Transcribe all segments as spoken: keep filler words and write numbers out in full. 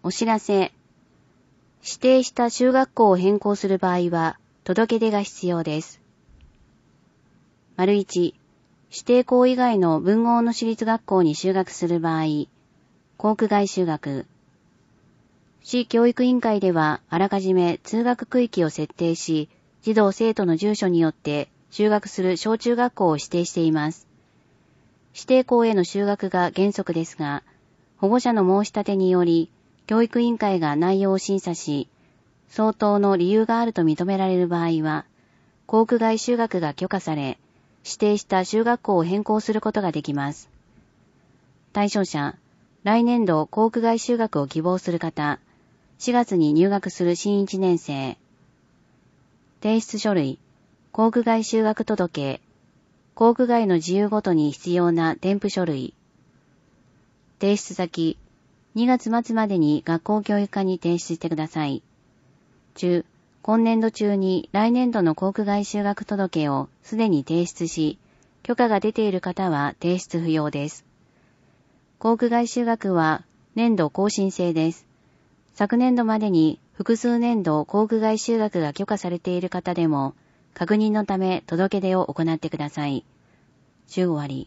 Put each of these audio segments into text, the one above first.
お知らせ。指定した就学校を変更する場合は、届け出が必要です。丸いち、指定校以外の分校の私立学校に就学する場合、校区外就学。市教育委員会では、あらかじめ通学区域を設定し、児童生徒の住所によって就学する小中学校を指定しています。指定校への就学が原則ですが、保護者の申し立てにより、教育委員会が内容を審査し、相当の理由があると認められる場合は、校区外就学が許可され、指定した就学校を変更することができます。対象者、来年度校区外就学を希望する方、しがつに入学する新いちねん生。提出書類、校区外就学届、校区外の自由ごとに必要な添付書類。提出先、にがつ末までに学校教育課に提出してください。中、今年度中に来年度の校区外就学届をすでに提出し、許可が出ている方は提出不要です。校区外就学は年度更新制です。昨年度までに複数年度校区外就学が許可されている方でも、確認のため届け出を行ってください。中終わり。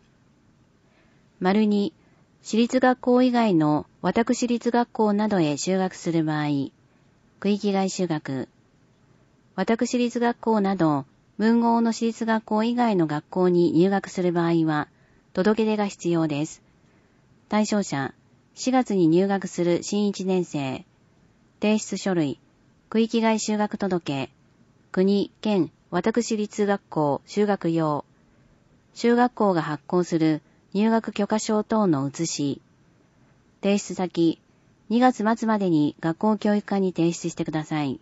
丸に、私立学校以外の私立学校などへ就学する場合、区域外就学。私立学校など、分校の私立学校以外の学校に入学する場合は、届け出が必要です。対象者、しがつに入学する新いちねん生。提出書類、区域外就学届、国、県、私立学校就学用。就学校が発行する入学許可証等の写し。提出先、にがつ末までに学校教育課に提出してください。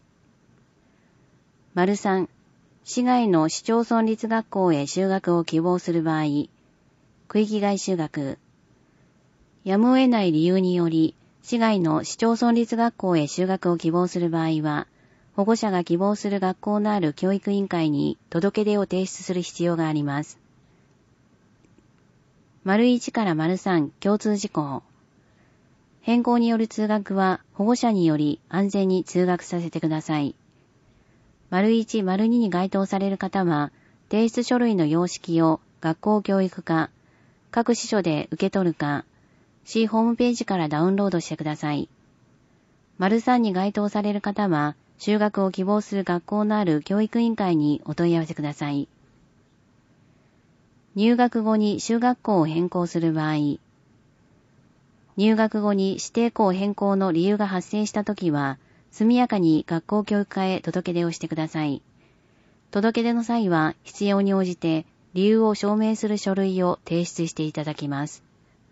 丸さん、市外の市町村立学校へ就学を希望する場合、区域外就学。やむを得ない理由により、市外の市町村立学校へ就学を希望する場合は、保護者が希望する学校のある教育委員会に届け出を提出する必要があります。丸いちから丸さん共通事項。変更による通学は保護者により安全に通学させてください。丸いち、丸にに該当される方は、提出書類の様式を学校教育課、各支所で受け取るか、市ホームページからダウンロードしてください。丸さんに該当される方は、就学を希望する学校のある教育委員会にお問い合わせください。入学後に就学校を変更する場合、入学後に指定校変更の理由が発生したときは、速やかに学校教育課へ届け出をしてください。届け出の際は、必要に応じて理由を証明する書類を提出していただきます。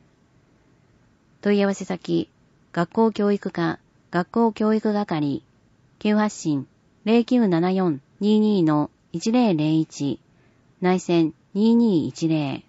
問い合わせ先、学校教育課、学校教育係、急発進 ゼロきゅうななよんにーにーのいちゼロゼロいち、内線にーにーいちゼロ